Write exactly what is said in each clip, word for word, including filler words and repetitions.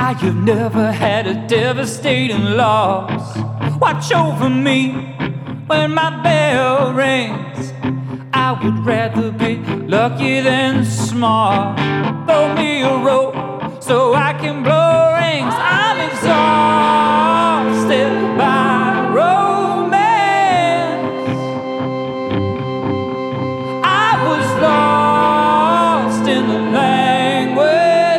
You've never had a devastating loss. Watch over me when my bell rings. I would rather be lucky than smart. Throw me a rope so I can blow rings. I'm exhausted by romance. I was lost in the language.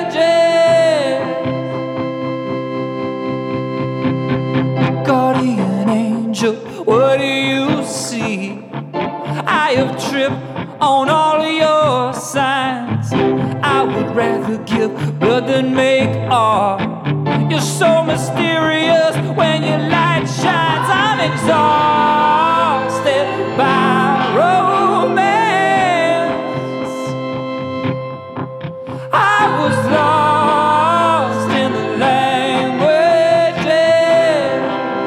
Guardian angel, what do you see? I have tripped on all of your signs. I would rather give blood than make art. You're so mysterious when your light shines. I'm exhausted by romance. I was lost in the languages.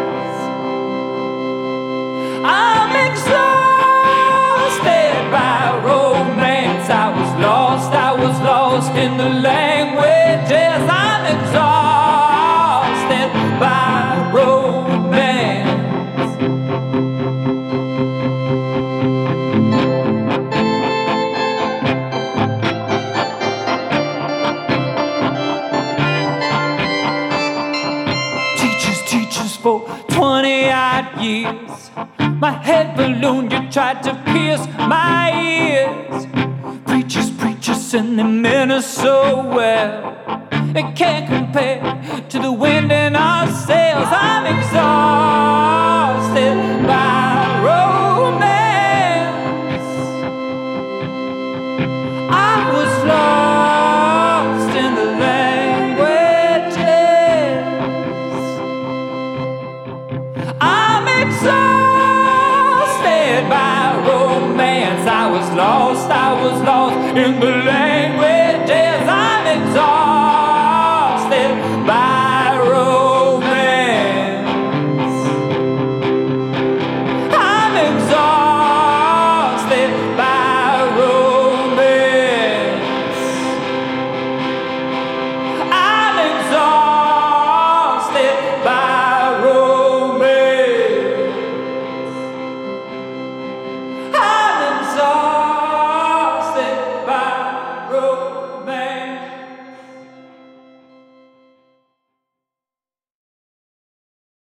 I'm exhausted by romance. I was lost, I was lost in the languages. I'm exhausted by romance. Teachers, teachers for twenty odd years. My head balloon, you tried to pierce my ears. Preachers, preachers, and the men are so well. It can't compare to the wind in our sails. I'm exhausted by romance. I was lost in the languages. I'm exhausted by romance. I was lost, I was lost in the land.